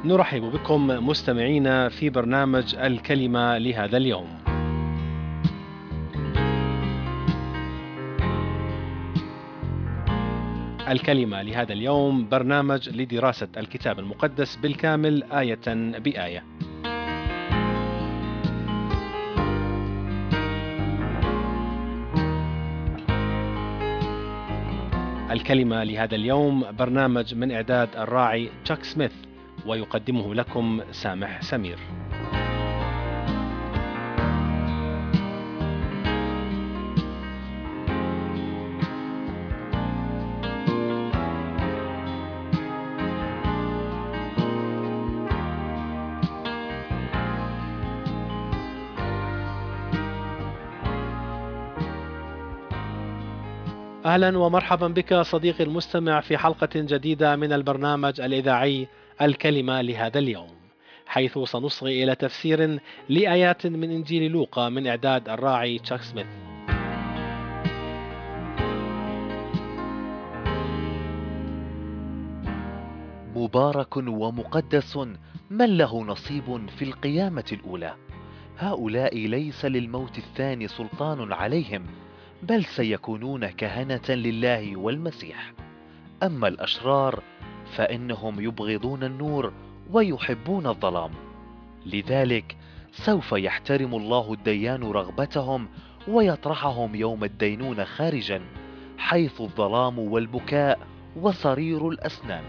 نرحب بكم مستمعينا في برنامج الكلمة لهذا اليوم. الكلمة لهذا اليوم برنامج لدراسة الكتاب المقدس بالكامل آية بآية. الكلمة لهذا اليوم برنامج من إعداد الراعي تشاك سميث، ويقدمه لكم سامح سمير. أهلا ومرحبا بك صديقي المستمع في حلقة جديدة من البرنامج الإذاعي الكلمة لهذا اليوم، حيث سنصغي إلى تفسير لآيات من إنجيل لوقا من إعداد الراعي تشاك سميث. مبارك ومقدس من له نصيب في القيامة الأولى. هؤلاء ليس للموت الثاني سلطان عليهم، بل سيكونون كهنة لله والمسيح. أما الأشرار فإنهم يبغضون النور ويحبون الظلام، لذلك سوف يحترم الله الديان رغبتهم ويطرحهم يوم الدينونة خارجا، حيث الظلام والبكاء وصرير الأسنان.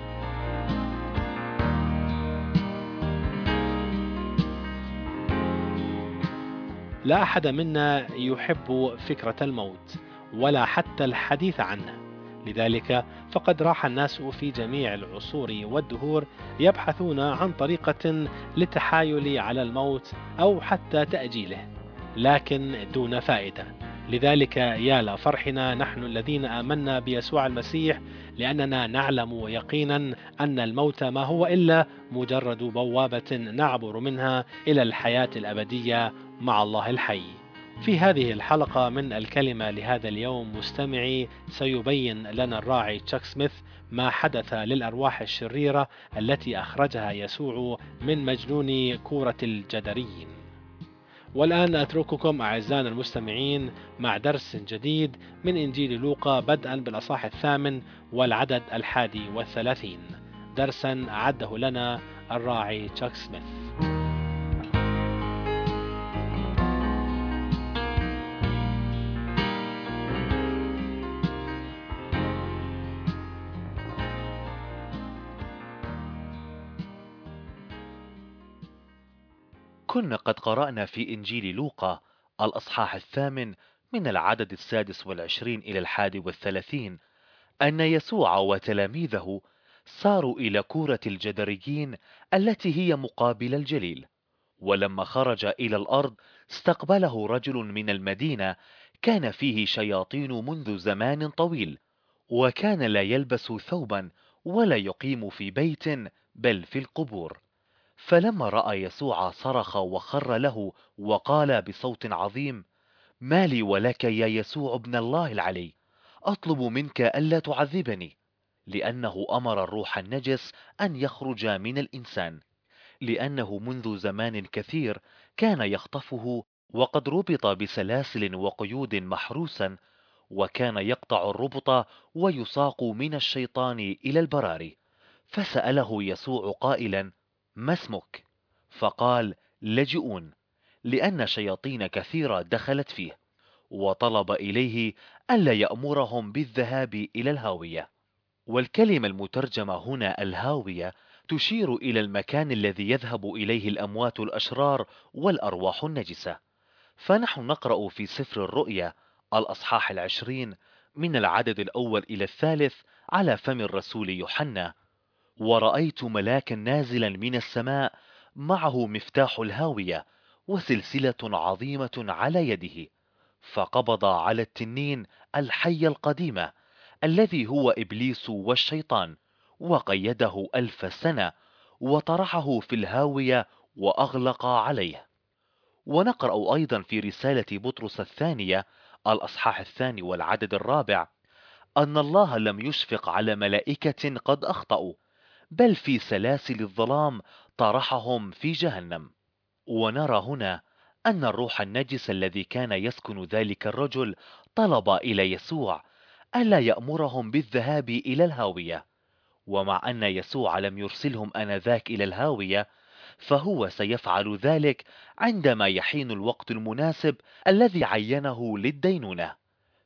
لا أحد منا يحب فكرة الموت ولا حتى الحديث عنه، لذلك فقد راح الناس في جميع العصور والدهور يبحثون عن طريقة للتحايل على الموت أو حتى تأجيله، لكن دون فائدة. لذلك يا لفرحنا نحن الذين آمنا بيسوع المسيح، لأننا نعلم يقينا أن الموت ما هو إلا مجرد بوابة نعبر منها إلى الحياة الأبدية مع الله الحي. في هذه الحلقة من الكلمة لهذا اليوم مستمعي سيبين لنا الراعي تشاك سميث ما حدث للأرواح الشريرة التي أخرجها يسوع من مجنون كورة الجدريين. والآن أترككم أعزائنا المستمعين مع درس جديد من إنجيل لوقا، بدءا بالأصحاح 8 والعدد 31، درسا أعده لنا الراعي تشاك سميث. كنا قد قرأنا في إنجيل لوقا الأصحاح 8 من العدد 26 إلى 31 أن يسوع وتلاميذه ساروا إلى كورة الجدريين التي هي مقابل الجليل. ولما خرج إلى الأرض استقبله رجل من المدينة كان فيه شياطين منذ زمان طويل، وكان لا يلبس ثوبا ولا يقيم في بيت بل في القبور. فلما رأى يسوع صرخ وخر له وقال بصوت عظيم: ما لي ولك يا يسوع ابن الله العلي؟ أطلب منك ألا تعذبني. لأنه أمر الروح النجس أن يخرج من الإنسان، لأنه منذ زمان كثير كان يخطفه، وقد ربط بسلاسل وقيود محروسا، وكان يقطع الربط ويساق من الشيطان إلى البراري. فسأله يسوع قائلا: ما اسمك؟ فقال: لجئون، لأن شياطين كثيرة دخلت فيه. وطلب إليه ألا يأمرهم بالذهاب إلى الهاوية. والكلمة المترجمة هنا الهاوية تشير إلى المكان الذي يذهب إليه الأموات الأشرار والأرواح النجسة. فنحن نقرأ في سفر الرؤيا الأصحاح 20 من العدد الأول إلى 3 على فم الرسول يوحنا: ورأيت ملاكا نازلا من السماء معه مفتاح الهاوية وسلسلة عظيمة على يده، فقبض على التنين الحي القديم الذي هو إبليس والشيطان، وقيده 1000 سنة، وطرحه في الهاوية وأغلق عليه. ونقرأ أيضا في رسالة بطرس الثانية الأصحاح 2 والعدد 4 أن الله لم يشفق على ملائكة قد أخطأوا، بل في سلاسل الظلام طرحهم في جهنم. ونرى هنا أن الروح النجس الذي كان يسكن ذلك الرجل طلب إلى يسوع ألا يأمرهم بالذهاب إلى الهاوية، ومع أن يسوع لم يرسلهم آنذاك إلى الهاوية، فهو سيفعل ذلك عندما يحين الوقت المناسب الذي عينه للدينونة،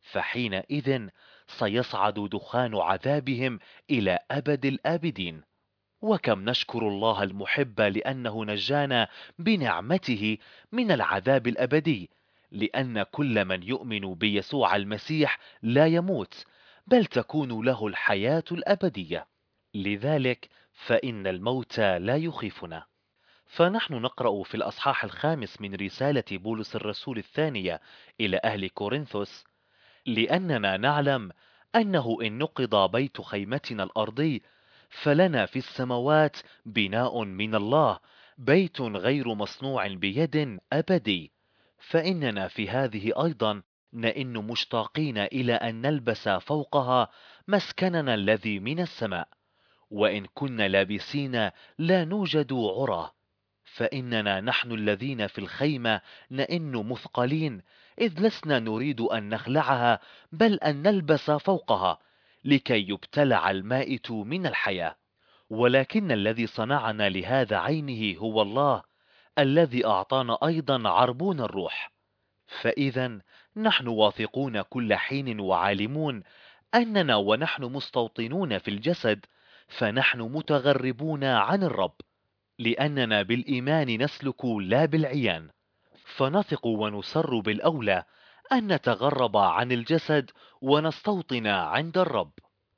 فحينئذ سيصعد دخان عذابهم إلى أبد الآبدين. وكم نشكر الله المحب لأنه نجانا بنعمته من العذاب الأبدي، لأن كل من يؤمن بيسوع المسيح لا يموت، بل تكون له الحياة الأبدية. لذلك فإن الموت لا يخيفنا. فنحن نقرأ في الأصحاح 5 من رسالة بولس الرسول الثانية إلى أهل كورنثوس: لأننا نعلم أنه إن نقض بيت خيمتنا الأرضي فلنا في السماوات بناء من الله، بيت غير مصنوع بيد أبدي. فإننا في هذه أيضا نئن مشتاقين إلى أن نلبس فوقها مسكننا الذي من السماء، وإن كنا لابسين لا نوجد عرى. فإننا نحن الذين في الخيمة نئن مثقلين، إذ لسنا نريد أن نخلعها بل أن نلبس فوقها، لكي يبتلع المائت من الحياة. ولكن الذي صنعنا لهذا عينه هو الله، الذي أعطانا أيضا عربون الروح. فإذا نحن واثقون كل حين وعالمون أننا ونحن مستوطنون في الجسد فنحن متغربون عن الرب، لأننا بالإيمان نسلك لا بالعيان. فنثق ونسر بالأولى أن نتغرب عن الجسد ونستوطن عند الرب.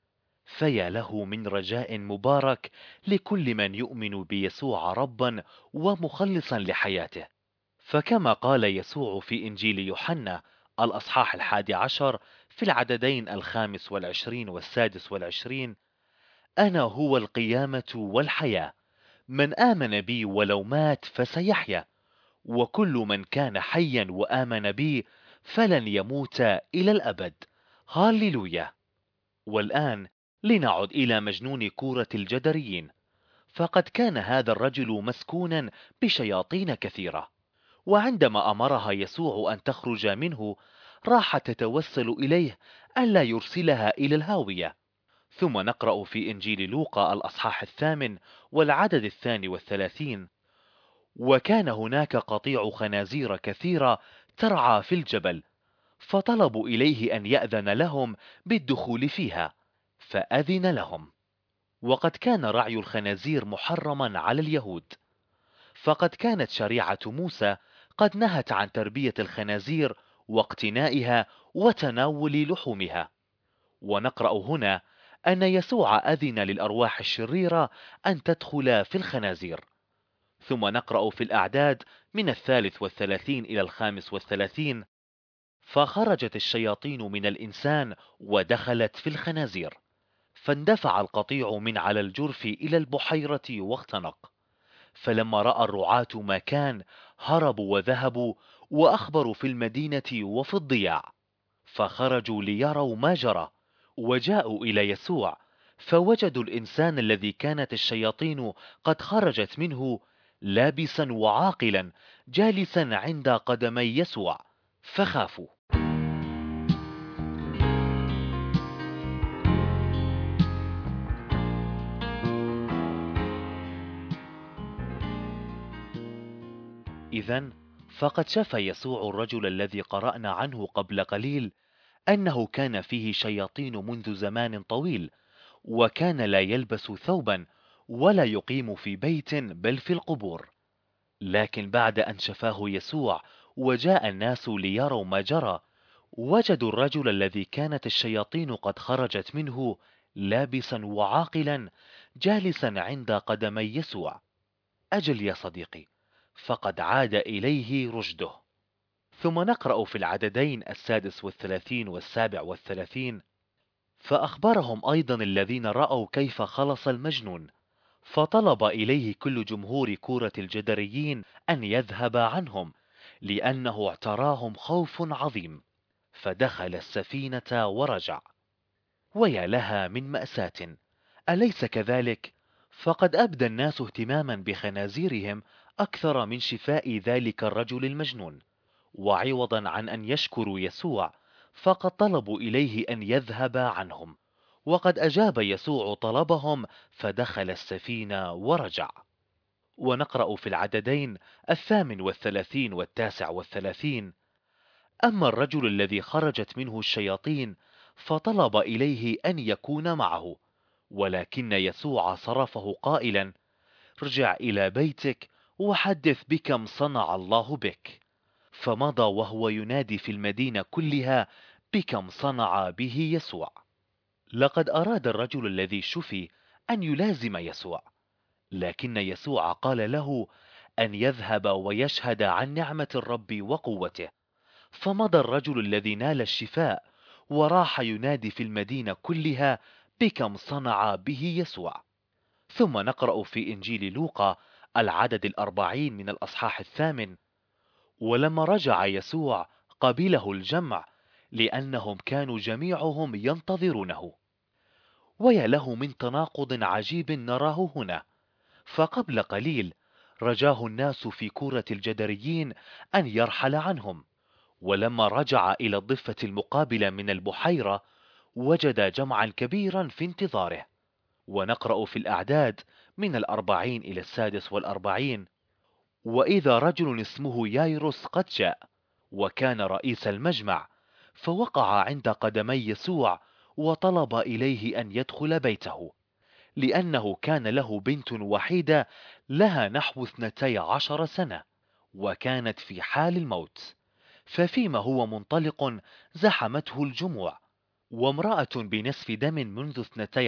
فيا له من رجاء مبارك لكل من يؤمن بيسوع ربا ومخلصا لحياته. فكما قال يسوع في إنجيل يوحنا الأصحاح 11 في العددين 25 و26: أنا هو القيامة والحياة، من آمن بي ولو مات فسيحيا، وكل من كان حيا وآمن بي فلن يموت إلى الأبد. هاليلويا. والآن لنعد إلى مجنون كورة الجدريين. فقد كان هذا الرجل مسكونا بشياطين كثيرة، وعندما أمرها يسوع أن تخرج منه راحت تتوسل إليه ألا يرسلها إلى الهاوية. ثم نقرأ في إنجيل لوقا الأصحاح 8 والعدد 32: وكان هناك قطيع خنازير كثيرة ترعى في الجبل، فطلبوا إليه أن يأذن لهم بالدخول فيها، فأذن لهم. وقد كان رعي الخنازير محرما على اليهود، فقد كانت شريعة موسى قد نهت عن تربية الخنازير واقتنائها وتناول لحومها. ونقرأ هنا أن يسوع أذن للأرواح الشريرة أن تدخل في الخنازير. ثم نقرأ في الأعداد من 33 إلى 35: فخرجت الشياطين من الإنسان ودخلت في الخنازير، فاندفع القطيع من على الجرف إلى البحيرة واختنق. فلما رأى الرعاة ما كان هربوا وذهبوا وأخبروا في المدينة وفي الضياع، فخرجوا ليروا ما جرى، وجاءوا إلى يسوع، فوجدوا الإنسان الذي كانت الشياطين قد خرجت منه لابسا وعاقلا جالسا عند قدمي يسوع، فخافوا. إذن فقد شفى يسوع الرجل الذي قرأنا عنه قبل قليل أنه كان فيه شياطين منذ زمان طويل، وكان لا يلبس ثوبا ولا يقيم في بيت بل في القبور. لكن بعد أن شفاه يسوع وجاء الناس ليروا ما جرى، وجدوا الرجل الذي كانت الشياطين قد خرجت منه لابسا وعاقلا جالسا عند قدمي يسوع. أجل يا صديقي، فقد عاد إليه رشده. ثم نقرأ في العددين 36 و37: فأخبرهم أيضا الذين رأوا كيف خلص المجنون، فطلب إليه كل جمهور كورة الجدريين أن يذهب عنهم، لأنه اعتراهم خوف عظيم، فدخل السفينة ورجع. ويا لها من مأساة، أليس كذلك؟ فقد أبدى الناس اهتماما بخنازيرهم أكثر من شفاء ذلك الرجل المجنون، وعوضا عن أن يشكروا يسوع فقد طلبوا إليه أن يذهب عنهم. وقد أجاب يسوع طلبهم فدخل السفينة ورجع. ونقرأ في العددين 38 و39: أما الرجل الذي خرجت منه الشياطين فطلب إليه أن يكون معه، ولكن يسوع صرفه قائلا: ارجع إلى بيتك وحدث بكم صنع الله بك. فمضى وهو ينادي في المدينة كلها بكم صنع به يسوع. لقد أراد الرجل الذي شفي أن يلازم يسوع، لكن يسوع قال له أن يذهب ويشهد عن نعمة الرب وقوته. فمضى الرجل الذي نال الشفاء وراح ينادي في المدينة كلها بكم صنع به يسوع. ثم نقرأ في إنجيل لوقا العدد 40 من الأصحاح 8: ولما رجع يسوع قبله الجمع لأنهم كانوا جميعهم ينتظرونه. ويا له من تناقض عجيب نراه هنا. فقبل قليل رجاه الناس في كورة الجدريين أن يرحل عنهم، ولما رجع إلى الضفة المقابلة من البحيرة وجد جمعا كبيرا في انتظاره. ونقرأ في الأعداد من 40 إلى 46: وإذا رجل اسمه يايروس قد جاء، وكان رئيس المجمع، فوقع عند قدمي يسوع وطلب إليه أن يدخل بيته، لأنه كان له بنت وحيدة لها نحو 12 سنة، وكانت في حال الموت. ففيما هو منطلق زحمته الجموع، وامرأة بنسف دم منذ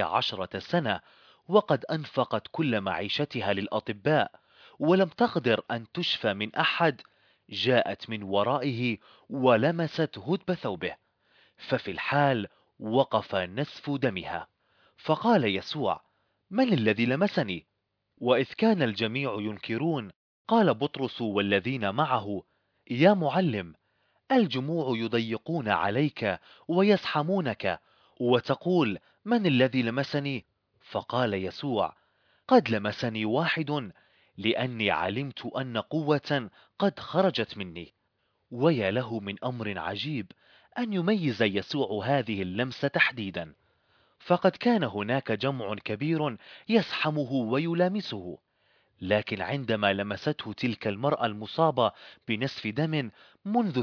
12 سنة، وقد أنفقت كل معيشتها للأطباء ولم تقدر أن تشفى من أحد، جاءت من ورائه ولمست هدب ثوبه، ففي الحال وقف نسف دمها. فقال يسوع: من الذي لمسني؟ وإذ كان الجميع ينكرون، قال بطرس والذين معه: يا معلم، الجموع يضيقون عليك ويزحمونك، وتقول: من الذي لمسني؟ فقال يسوع: قد لمسني واحد، لأني علمت أن قوة قد خرجت مني. ويا له من أمر عجيب أن يميز يسوع هذه اللمسة تحديدا. فقد كان هناك جمع كبير يزحمه ويلامسه، لكن عندما لمسته تلك المرأة المصابة بنسف دم منذ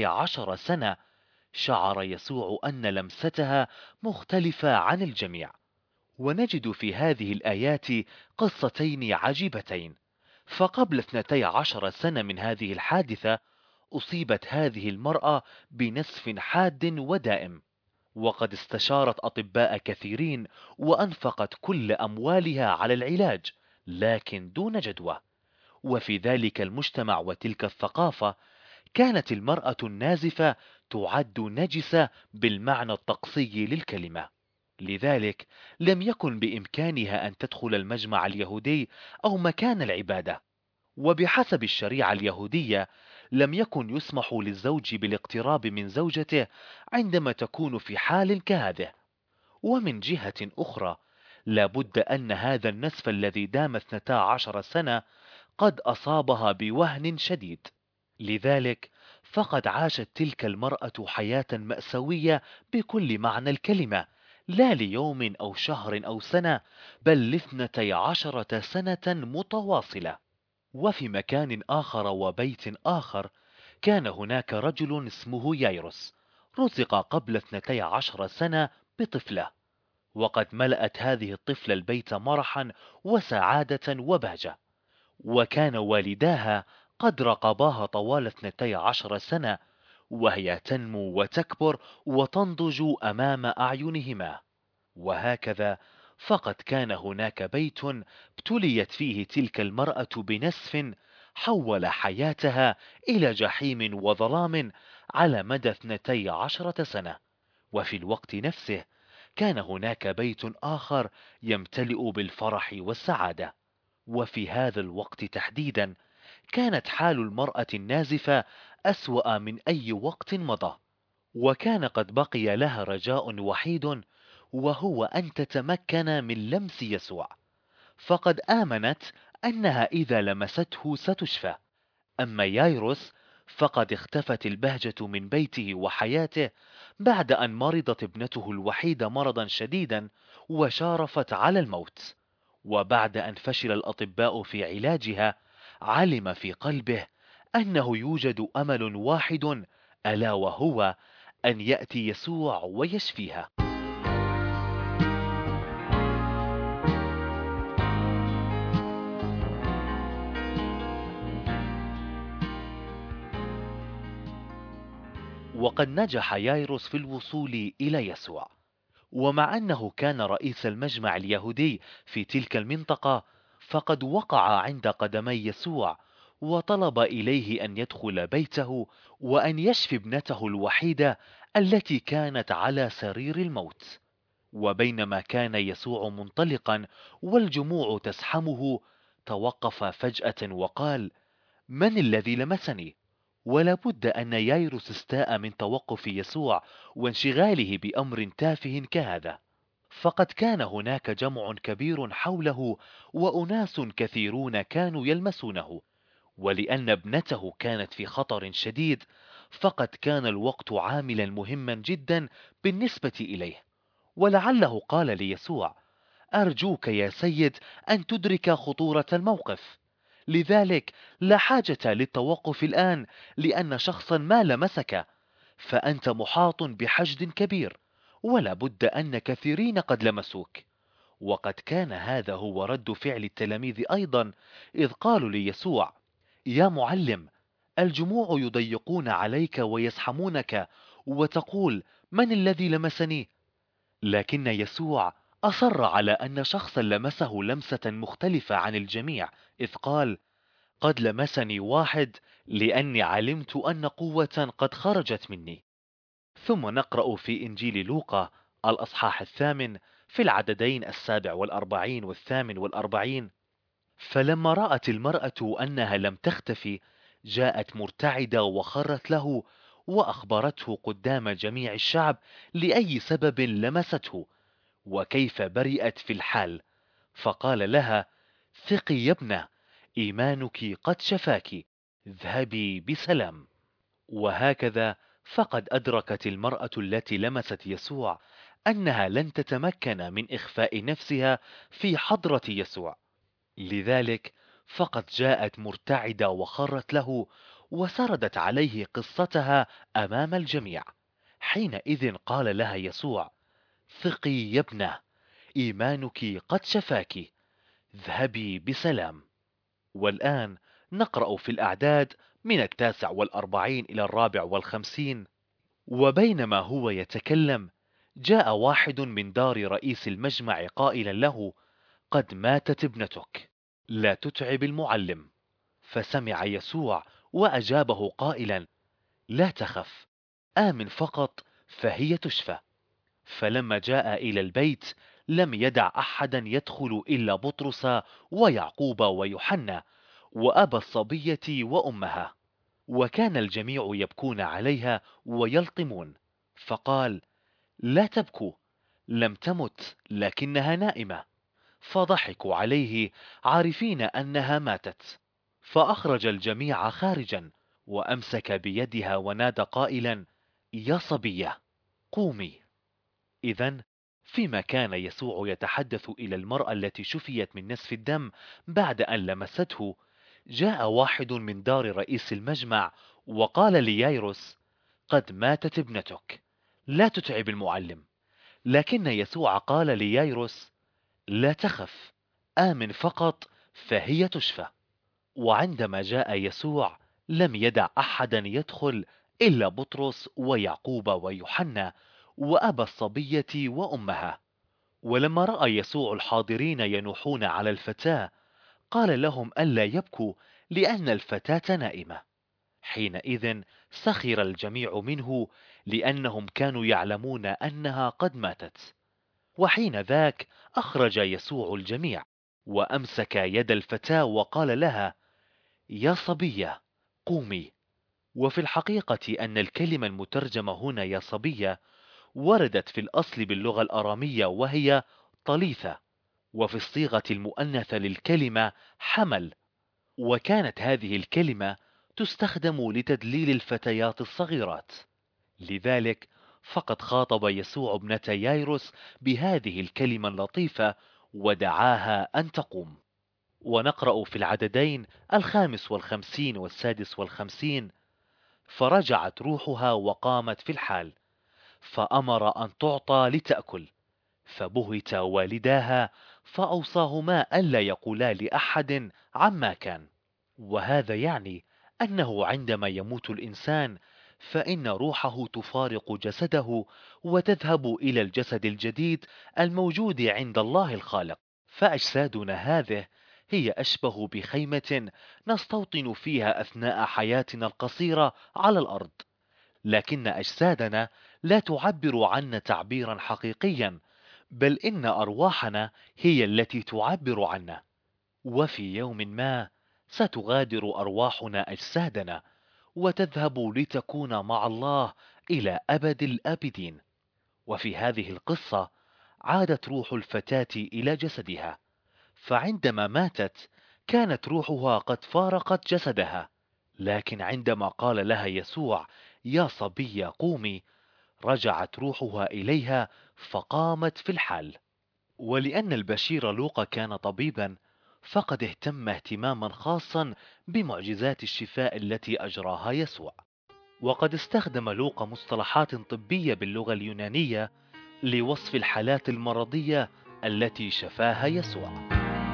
12 سنة، شعر يسوع أن لمستها مختلفة عن الجميع. ونجد في هذه الآيات قصتين عجيبتين. فقبل 12 سنة من هذه الحادثة أصيبت هذه المرأة بنسف حاد ودائم، وقد استشارت أطباء كثيرين وأنفقت كل أموالها على العلاج، لكن دون جدوى. وفي ذلك المجتمع وتلك الثقافة كانت المرأة النازفة تعد نجسة بالمعنى الطقسي للكلمة، لذلك لم يكن بإمكانها أن تدخل المجمع اليهودي أو مكان العبادة. وبحسب الشريعة اليهودية لم يكن يسمح للزوج بالاقتراب من زوجته عندما تكون في حال كهذه. ومن جهة أخرى لابد أن هذا النسف الذي دام 12 سنة قد أصابها بوهن شديد، لذلك فقد عاشت تلك المرأة حياة مأساوية بكل معنى الكلمة، لا ليوم أو شهر أو سنة، بل ل12 سنة متواصلة. وفي مكان آخر وبيت آخر كان هناك رجل اسمه يايروس، رزق قبل 12 سنة بطفلة، وقد ملأت هذه الطفلة البيت مرحا وسعادة وبهجة. وكان والداها قد رقباها طوال 12 سنة، وهي تنمو وتكبر وتنضج أمام أعينهما. وهكذا فقد كان هناك بيت ابتليت فيه تلك المرأة بنسف حول حياتها إلى جحيم وظلام على مدى 12 سنة. وفي الوقت نفسه كان هناك بيت آخر يمتلئ بالفرح والسعادة. وفي هذا الوقت تحديدا كانت حال المرأة النازفة أسوأ من أي وقت مضى، وكان قد بقي لها رجاء وحيد، وهو أن تتمكن من لمس يسوع. فقد آمنت أنها إذا لمسته ستشفى. أما يايروس فقد اختفت البهجة من بيته وحياته بعد أن مرضت ابنته الوحيدة مرضا شديدا وشارفت على الموت. وبعد أن فشل الأطباء في علاجها، علم في قلبه أنه يوجد أمل واحد، ألا وهو أن يأتي يسوع ويشفيها. وقد نجح يايروس في الوصول إلى يسوع، ومع أنه كان رئيس المجمع اليهودي في تلك المنطقة، فقد وقع عند قدمي يسوع وطلب إليه أن يدخل بيته وأن يشفي ابنته الوحيدة التي كانت على سرير الموت. وبينما كان يسوع منطلقا والجموع تزحمه، توقف فجأة وقال: من الذي لمسني؟ ولا بد أن يايروس استاء من توقف يسوع وانشغاله بأمر تافه كهذا، فقد كان هناك جمع كبير حوله وأناس كثيرون كانوا يلمسونه، ولأن ابنته كانت في خطر شديد، فقد كان الوقت عاملا مهما جدا بالنسبة إليه. ولعله قال ليسوع: أرجوك يا سيد أن تدرك خطورة الموقف، لذلك لا حاجة للتوقف الآن، لأن شخصا ما لمسك، فأنت محاط بحشد كبير، ولا بد أن كثيرين قد لمسوك. وقد كان هذا هو رد فعل التلاميذ أيضا، إذ قالوا ليسوع: يا معلم، الجموع يضيقون عليك ويزحمونك، وتقول: من الذي لمسني؟ لكن يسوع أصر على أن شخصا لمسه لمسة مختلفة عن الجميع، إذ قال: قد لمسني واحد، لأني علمت أن قوة قد خرجت مني. ثم نقرأ في إنجيل لوقا الأصحاح 8 في العددين 47 و48: فلما رأت المرأة أنها لم تختفي، جاءت مرتعدة وخرت له وأخبرته قدام جميع الشعب لأي سبب لمسته وكيف برئت في الحال. فقال لها: ثقي يا ابنة، إيمانك قد شفاك، اذهبي بسلام. وهكذا فقد أدركت المرأة التي لمست يسوع أنها لن تتمكن من إخفاء نفسها في حضرة يسوع، لذلك فقد جاءت مرتعدة وخرت له وسردت عليه قصتها أمام الجميع. حينئذ قال لها يسوع: ثقي يا ابنة، إيمانك قد شفاك، اذهبي بسلام. والآن نقرأ في الأعداد من 49 إلى 54: وبينما هو يتكلم، جاء واحد من دار رئيس المجمع قائلا له: قد ماتت ابنتك، لا تتعب المعلم. فسمع يسوع وأجابه قائلا: لا تخف، آمن فقط فهي تشفى. فلما جاء إلى البيت لم يدع أحدا يدخل إلا بطرس ويعقوب ويوحنا وأبا الصبية وأمها، وكان الجميع يبكون عليها ويلطمون. فقال: لا تبكوا، لم تمت لكنها نائمة. فضحكوا عليه عارفين أنها ماتت. فأخرج الجميع خارجا وأمسك بيدها ونادى قائلا: يا صبية، قومي. إذن فيما كان يسوع يتحدث إلى المرأة التي شفيت من نزف الدم بعد أن لمسته، جاء واحد من دار رئيس المجمع وقال ليايروس: قد ماتت ابنتك، لا تتعب المعلم. لكن يسوع قال ليايروس: لا تخف، آمن فقط فهي تشفى. وعندما جاء يسوع لم يدع أحدا يدخل إلا بطرس ويعقوب ويوحنا وأبا الصبية وأمها. ولما رأى يسوع الحاضرين ينوحون على الفتاة، قال لهم ألا يبكوا، لأن الفتاة نائمة. حينئذ سخر الجميع منه، لأنهم كانوا يعلمون أنها قد ماتت. وحين ذاك أخرج يسوع الجميع وأمسك يد الفتاة وقال لها: يا صبية، قومي. وفي الحقيقة أن الكلمة المترجمة هنا يا صبية وردت في الأصل باللغة الأرامية وهي طليثة، وفي الصيغة المؤنثة للكلمة حمل، وكانت هذه الكلمة تستخدم لتدليل الفتيات الصغيرات. لذلك فقد خاطب يسوع ابنتي يايروس بهذه الكلمة اللطيفة ودعاها أن تقوم. ونقرأ في العددين 55 و56: فرجعت روحها وقامت في الحال، فأمر أن تعطى لتأكل، فبهت والداها فأوصاهما ألا يقولا لأحد عما كان. وهذا يعني أنه عندما يموت الإنسان فإن روحه تفارق جسده وتذهب إلى الجسد الجديد الموجود عند الله الخالق. فأجسادنا هذه هي أشبه بخيمة نستوطن فيها أثناء حياتنا القصيرة على الأرض، لكن أجسادنا لا تعبر عنا تعبيرا حقيقيا، بل إن أرواحنا هي التي تعبر عنا. وفي يوم ما ستغادر أرواحنا أجسادنا وتذهب لتكون مع الله إلى أبد الآبدين. وفي هذه القصة عادت روح الفتاة إلى جسدها، فعندما ماتت كانت روحها قد فارقت جسدها، لكن عندما قال لها يسوع يا صبية قومي، رجعت روحها إليها فقامت في الحال. ولأن البشير لوقا كان طبيبا، فقد اهتم اهتماما خاصا بمعجزات الشفاء التي أجراها يسوع. وقد استخدم لوقا مصطلحات طبية باللغة اليونانية لوصف الحالات المرضية التي شفاها يسوع.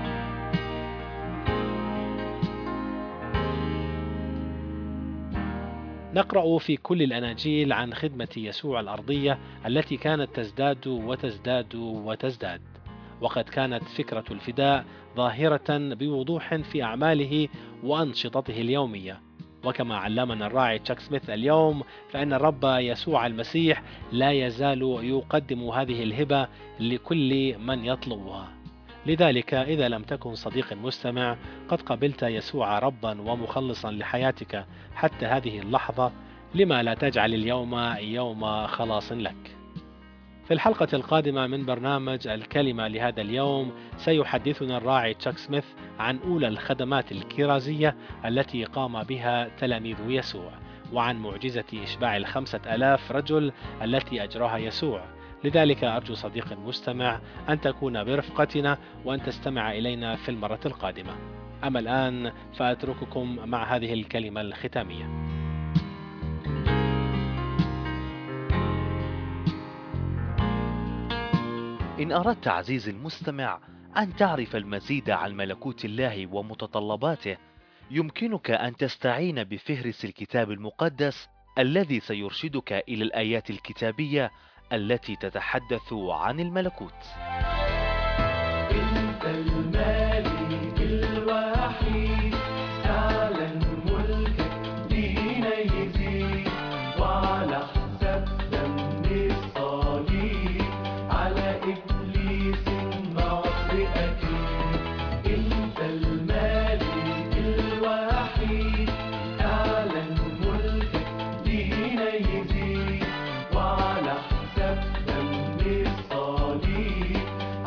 نقرأ في كل الأناجيل عن خدمة يسوع الأرضية التي كانت تزداد وتزداد وتزداد، وقد كانت فكرة الفداء ظاهرة بوضوح في أعماله وأنشطته اليومية. وكما علمنا الراعي تشاك سميث اليوم، فإن الرب يسوع المسيح لا يزال يقدم هذه الهبة لكل من يطلبها. لذلك إذا لم تكن صديق مستمع قد قبلت يسوع ربا ومخلصا لحياتك حتى هذه اللحظة، لما لا تجعل اليوم يوم خلاص لك؟ في الحلقة القادمة من برنامج الكلمة لهذا اليوم سيحدثنا الراعي تشاك سميث عن أولى الخدمات الكرازية التي قام بها تلاميذ يسوع، وعن معجزة إشباع 5000 رجل التي أجراها يسوع. لذلك أرجو صديق مستمع أن تكون برفقتنا وأن تستمع إلينا في المرة القادمة. أما الآن فأترككم مع هذه الكلمة الختامية. إن أردت عزيزي المستمع أن تعرف المزيد عن ملكوت الله ومتطلباته، يمكنك أن تستعين بفهرس الكتاب المقدس الذي سيرشدك إلى الآيات الكتابية التي تتحدث عن الملكوت. أنت المالك الوحيد، اعلن ملكك لينا يزيد، وعلى حساب دم الصليب على إبليس النصر أكيد. أنت المالك الوحيد، اعلن ملكك لينا يزيد، وعلى حساب دم الصليب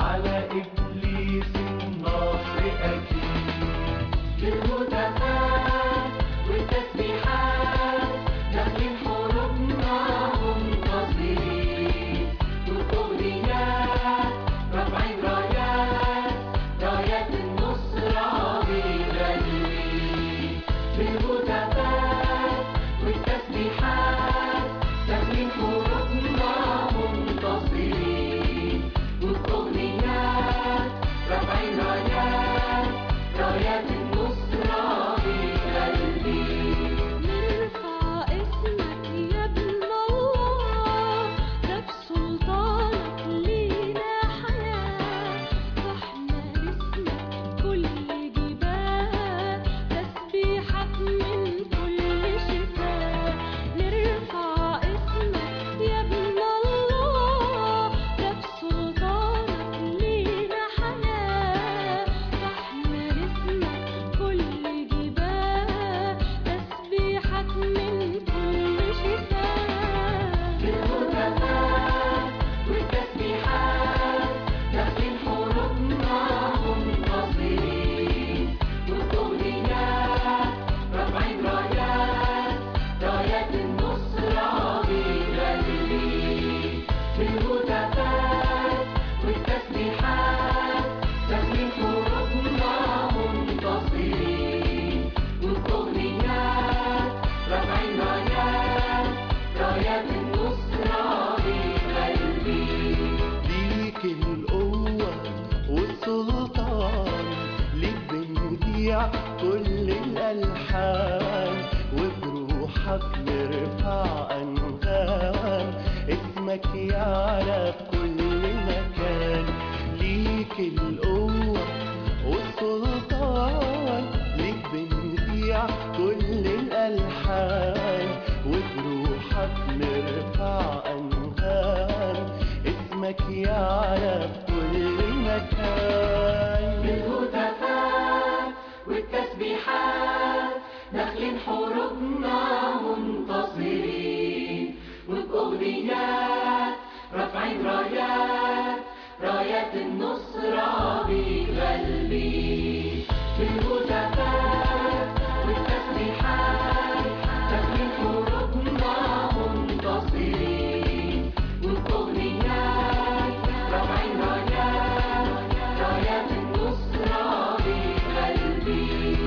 نرفع أنغام، اسمك يعلى في كل مكان، ليك القوة والسلطان، ليك بنذيع كل الألحان، وبروحك نرفع أنغام، اسمك يعلى في كل مكان. بالهتافات والتسبيحات داخلين حروبنا منتصرين، وبأغنيات رافعين رايات، رايات النصرة بتغلي. بالهتافات والتسبيحات داخلين حروبنا منتصرين، وبأغنيات رافعين رايات، رايات النصرة بتغلي.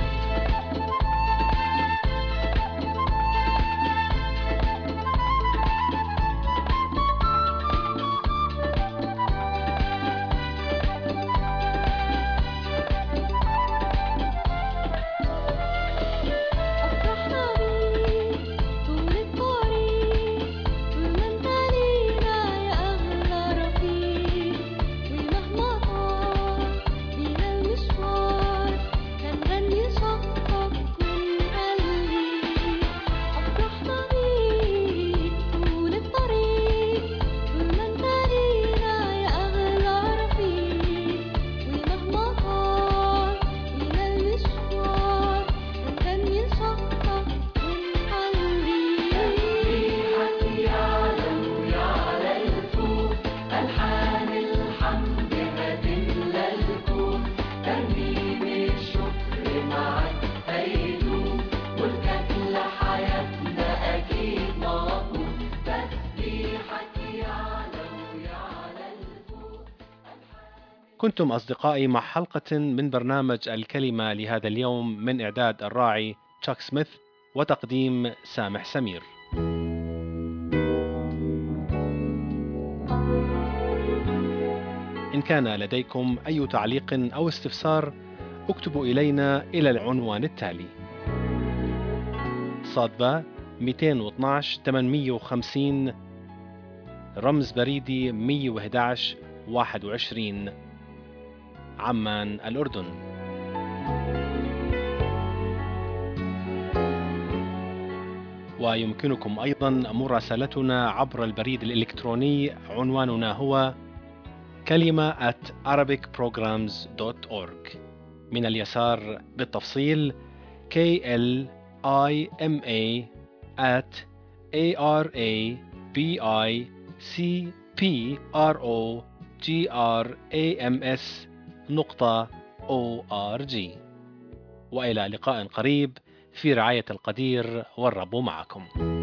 أفرحنا بيك طول الطريق، طول ما انت لينا يا أغلى رفيق، ومهما طال بينا المشوار هنغني لشخصك ونهليك. أفرحنا بيك طول الطريق، طول ما انت لينا يا أغلى رفيق، ومهما طال بينا المشوار هنغني لشخصك ونحليك. تسبيحك يعلى ويعلى الفوق، ألحان الحمد هتملى الكون، ترنيم الشكر معاك هيدوم، ملكك لحياتنا أكيد مطلوب. تسبيحك يعلى ويعلى الفوق. كنتم أصدقائي مع حلقة من برنامج الكلمة لهذا اليوم، من إعداد الراعي تشاك سميث وتقديم سامح سمير. إن كان لديكم أي تعليق أو استفسار اكتبوا إلينا إلى العنوان التالي: صادبة 212 850 رمز بريدي 111 21 عمان الأردن. ويمكنكم أيضا مراسلتنا عبر البريد الإلكتروني، عنواننا هو kalima@arabicprograms.org. من اليسار بالتفصيل KLIMA@ARABICPROGRAMS.org. وإلى لقاء قريب في رعاية القدير، والرب معكم.